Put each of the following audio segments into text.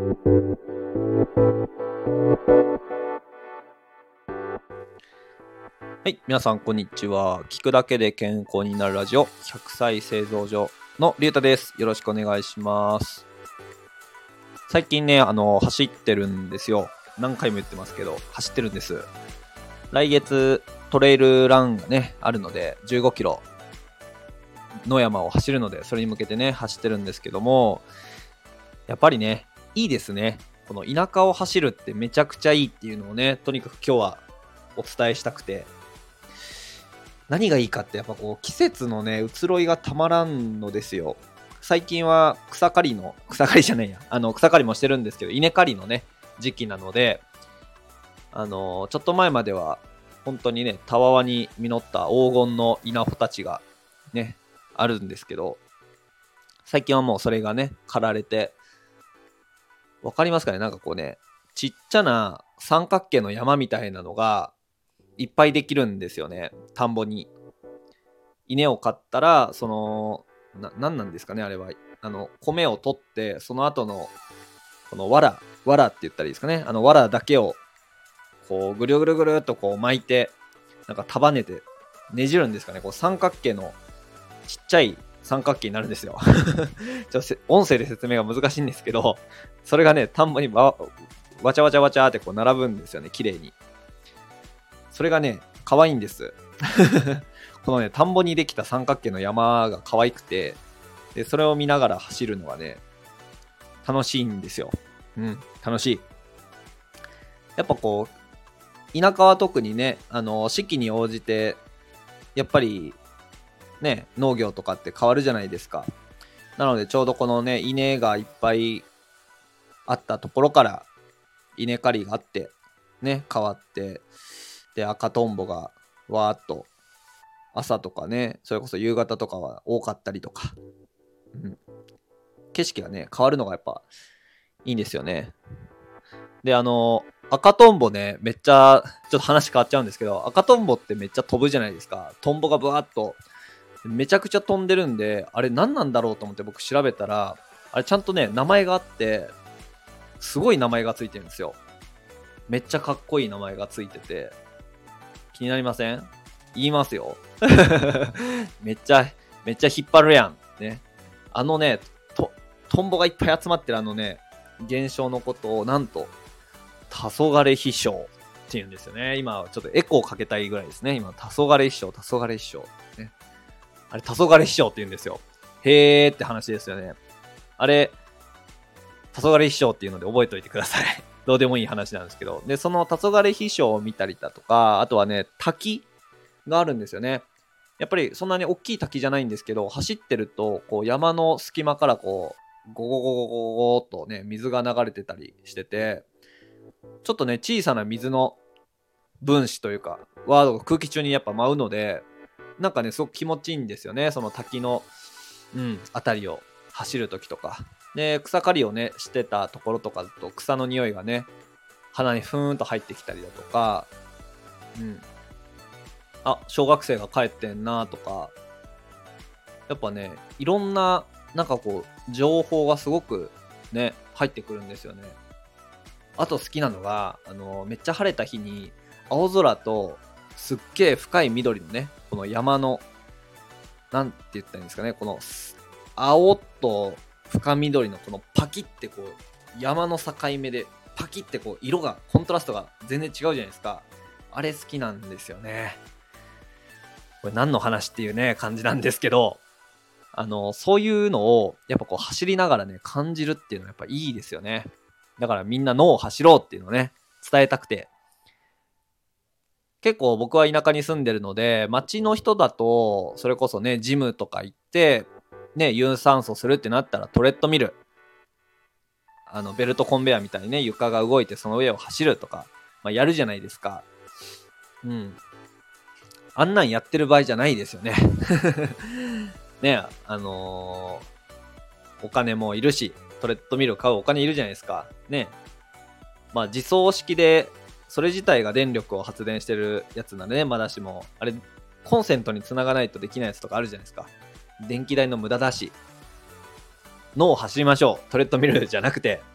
はい、皆さんこんにちは。聞くだけで健康になるラジオ100歳製造所のりゅうたです。よろしくお願いします。最近ね、走ってるんですよ。何回も言ってますけど、走ってるんです。来月トレイルランがね、あるので、15キロの山を走るので、それに向けてね、走ってるんですけども、やっぱりね、いいですね。この田舎を走るってめちゃくちゃいいっていうのをね、とにかく今日はお伝えしたくて、何がいいかってやっぱこう季節のね移ろいがたまらんのですよ。最近は草刈りもしてるんですけど、稲刈りのね時期なので、ちょっと前までは本当にねたわわに実った黄金の稲穂たちがねあるんですけど、最近はもうそれがね刈られて、わかりますかね、なんかこうねちっちゃな三角形の山みたいなのがいっぱいできるんですよね。田んぼに稲を買ったら、その何なんですかねあれは、米を取ってその後のこの藁って言ったらいいですかね、藁だけをこうぐるぐるぐるっとこう巻いて、なんか束ねてねじるんですかね。こう三角形のちっちゃい三角形になるんですよ音声で説明が難しいんですけど、それがね田んぼにわちゃわちゃわちゃってこう並ぶんですよね、綺麗に。それがね可愛いんですこのね田んぼにできた三角形の山が可愛くて、でそれを見ながら走るのがね楽しいんですよ。楽しい。やっぱこう田舎は特にね、四季に応じてやっぱりね農業とかって変わるじゃないですか。なのでちょうどこのね稲がいっぱいあったところから稲刈りがあってね変わって、で赤とんぼがわーっと朝とかね、それこそ夕方とかは多かったりとか、景色がね変わるのがやっぱいいんですよね。で赤とんぼね、めっちゃちょっと話変わっちゃうんですけど、赤とんぼってめっちゃ飛ぶじゃないですか。トンボがブワーっとめちゃくちゃ飛んでるんで、あれ何なんだろうと思って僕調べたら、あれちゃんとね名前があって、すごい名前がついてるんですよ。めっちゃかっこいい名前がついてて、気になりません？言いますよめっちゃ引っ張るやんね。トンボがいっぱい集まってる現象のことをなんと黄昏飛翔って言うんですよね。今ちょっとエコーかけたいぐらいですね。今黄昏飛翔ね。あれ黄昏飛翔って言うんですよ。へーって話ですよね。あれ黄昏飛翔っていうので覚えておいてくださいどうでもいい話なんですけど、でその黄昏飛翔を見たりだとか、あとはね滝があるんですよね。やっぱりそんなに大きい滝じゃないんですけど、走ってるとこう山の隙間からこうゴゴゴゴゴゴーっとね水が流れてたりしてて、ちょっとね小さな水の分子というかワードが空気中にやっぱ舞うので、なんかねすごく気持ちいいんですよね、その滝のあたりを走る時とかで、草刈りをねしてたところとかだと草の匂いがね鼻にふーんと入ってきたりだとか、小学生が帰ってんなとか、やっぱねいろんななんかこう情報がすごくね入ってくるんですよね。あと好きなのがめっちゃ晴れた日に青空とすっげえ深い緑のねこの山のなんて言ったらいいんですかね、この青と深緑のこのパキってこう山の境目でパキってこう色がコントラストが全然違うじゃないですか。あれ好きなんですよね。これ何の話っていうね感じなんですけど、そういうのをやっぱこう走りながらね感じるっていうのはやっぱいいですよね。だからみんな脳を走ろうっていうのをね伝えたくて、結構僕は田舎に住んでるので、町の人だとそれこそねジムとか行ってね有酸素するってなったらトレッドミル、ベルトコンベヤーみたいにね床が動いてその上を走るとか、やるじゃないですか。あんなんやってる場合じゃないですよねね、お金もいるし、トレッドミル買うお金いるじゃないですかね。自走式でそれ自体が電力を発電してるやつなんでね、まだしもあれコンセントにつながないとできないやつとかあるじゃないですか。電気代の無駄だし、脳を走りましょう。トレッドミルじゃなくて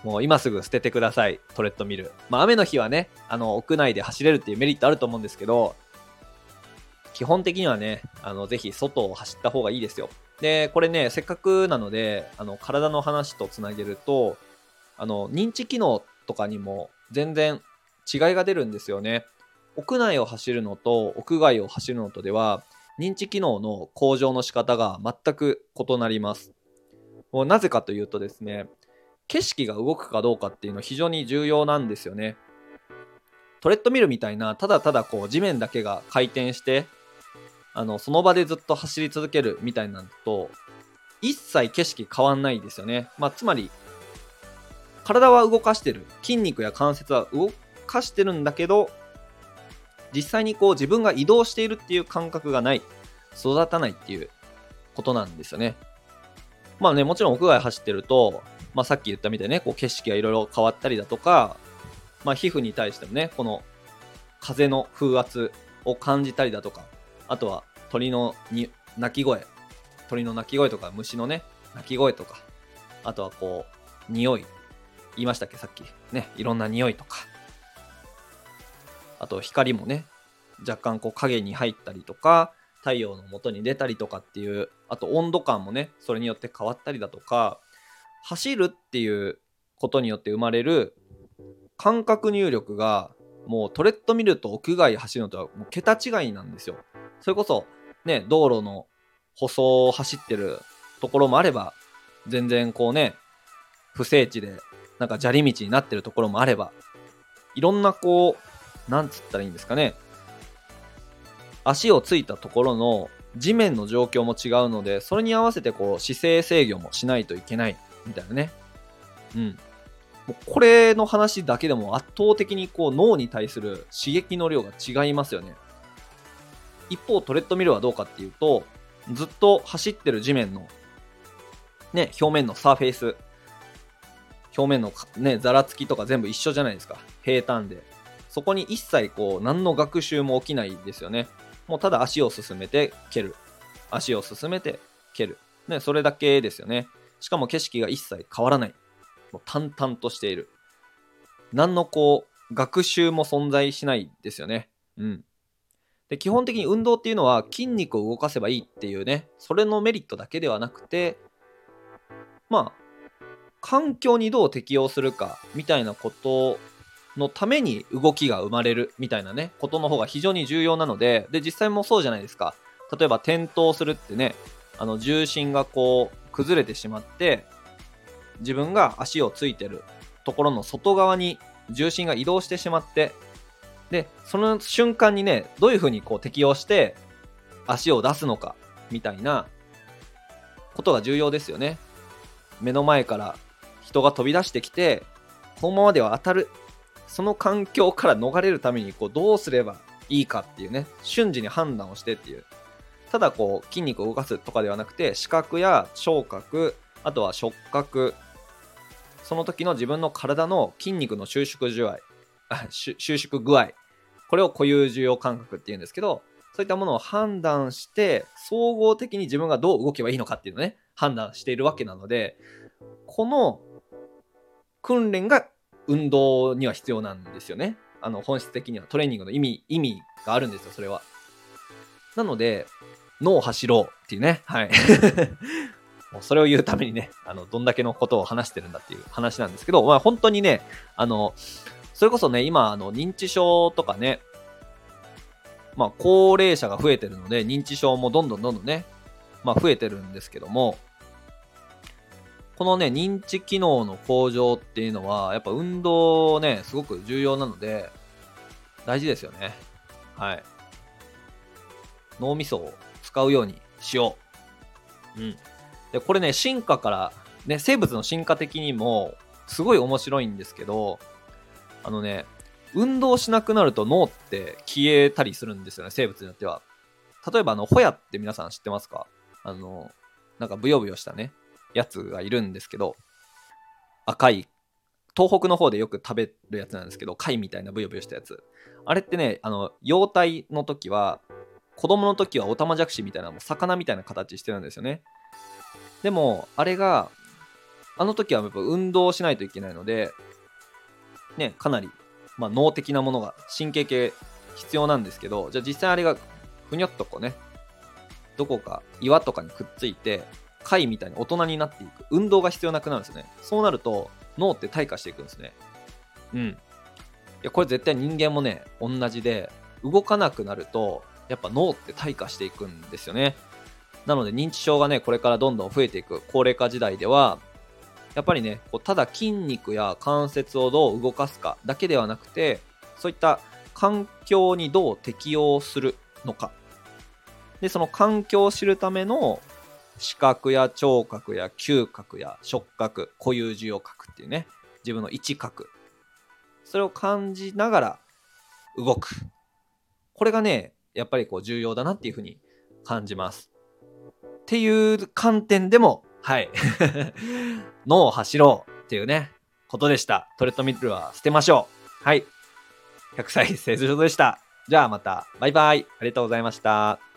もう今すぐ捨ててください、トレッドミル。雨の日はね、屋内で走れるっていうメリットあると思うんですけど、基本的にはね、ぜひ外を走った方がいいですよ。で、これね、せっかくなので、体の話とつなげると、認知機能とかにも全然違いが出るんですよね。屋内を走るのと屋外を走るのとでは、認知機能の向上の仕方が全く異なります。もうなぜかというとですね、景色が動くかどうかっていうのは非常に重要なんですよね。トレッドミルみたいな、ただただこう地面だけが回転して、その場でずっと走り続けるみたいなのと、一切景色変わんないですよね。つまり、体は動かしてる。筋肉や関節は動かしてるんだけど、実際にこう自分が移動しているっていう感覚がない。育たないっていうことなんですよね。もちろん屋外走ってると、さっき言ったみたいにね、こう景色がいろいろ変わったりだとか、皮膚に対してもね、この風の風圧を感じたりだとか、あとは鳥の鳴き声とか虫のね、鳴き声とか、あとはこう、匂い。言いましたっけ、さっき。ね、いろんな匂いとか。あと光もね、若干こう影に入ったりとか、太陽の元に出たりとかっていう、あと温度感もね、それによって変わったりだとか、走るっていうことによって生まれる感覚入力が、もうトレッドミルと屋外走るのとはもう桁違いなんですよ。それこそね、道路の舗装を走ってるところもあれば、全然こうね、不整地でなんか砂利道になってるところもあれば、いろんなこう、なんつったらいいんですかね、足をついたところの地面の状況も違うので、それに合わせてこう姿勢制御もしないといけないみたいなね。もうこれの話だけでも圧倒的にこう脳に対する刺激の量が違いますよね。一方トレッドミルはどうかっていうと、ずっと走ってる地面のね、表面のサーフェイス、表面のね、ざらつきとか全部一緒じゃないですか。平坦で。そこに一切こう何の学習も起きないですよね。もうただ足を進めて蹴る。足を進めて蹴る。ね、それだけですよね。しかも景色が一切変わらない。もう淡々としている。何のこう、学習も存在しないですよね。で、基本的に運動っていうのは筋肉を動かせばいいっていうね、それのメリットだけではなくて、環境にどう適応するかみたいなことのために動きが生まれるみたいなね、ことの方が非常に重要なので、実際もそうじゃないですか。例えば転倒するってね、重心がこう崩れてしまって、自分が足をついてるところの外側に重心が移動してしまって、で、その瞬間にね、どういうふうにこう適応して足を出すのかみたいなことが重要ですよね。目の前から人が飛び出してきて、このままでは当たる。その環境から逃れるためにこうどうすればいいかっていうね、瞬時に判断をしてっていう。ただこう筋肉を動かすとかではなくて、視覚や聴覚、あとは触覚、その時の自分の体の筋肉の収縮具合、これを固有重要感覚っていうんですけど、そういったものを判断して、総合的に自分がどう動けばいいのかっていうのをね、判断しているわけなので、この訓練が運動には必要なんですよね。本質的にはトレーニングの意味があるんですよ、それは。なので、脳を走ろうっていうね、はい。もうそれを言うためにね、どんだけのことを話してるんだっていう話なんですけど、本当にね、それこそね、今、認知症とかね、高齢者が増えてるので、認知症もどんどんね、増えてるんですけども、このね、認知機能の向上っていうのは、やっぱ運動ね、すごく重要なので、大事ですよね。はい。脳みそを使うようにしよう。で、これね、進化から、ね、生物の進化的にも、すごい面白いんですけど、運動しなくなると脳って消えたりするんですよね、生物によっては。例えば、ホヤって皆さん知ってますか？なんかブヨブヨしたね、やつがいるんですけど、赤い、東北の方でよく食べるやつなんですけど、貝みたいなブヨブヨしたやつ。あれってね、幼体の時は、子供の時はオタマジャクシみたいな、もう魚みたいな形してるんですよね。でも、あれが、 あの時はやっぱ運動をしないといけないので、ね、かなり、脳的なものが、神経系必要なんですけど、じゃあ実際あれがふにょっとこうね、どこか岩とかにくっついて、貝みたいに大人になっていく。運動が必要なくなるんですね。そうなると、脳って退化していくんですね。うん。いや、これ絶対人間もね、同じで、動かなくなると、やっぱ脳って退化していくんですよね。なので認知症がね、これからどんどん増えていく高齢化時代では、やっぱりね、こうただ筋肉や関節をどう動かすかだけではなくて、そういった環境にどう適応するのか。で、その環境を知るための視覚や聴覚や嗅覚や触覚、固有受容覚っていうね、自分の位置覚。それを感じながら動く。これがね、やっぱりこう重要だなっていうふうに感じます。っていう観点でも、はい。脳を走ろうっていうね、ことでした。トレッドミルは捨てましょう。はい。100歳成長でした。じゃあまた、バイバイ。ありがとうございました。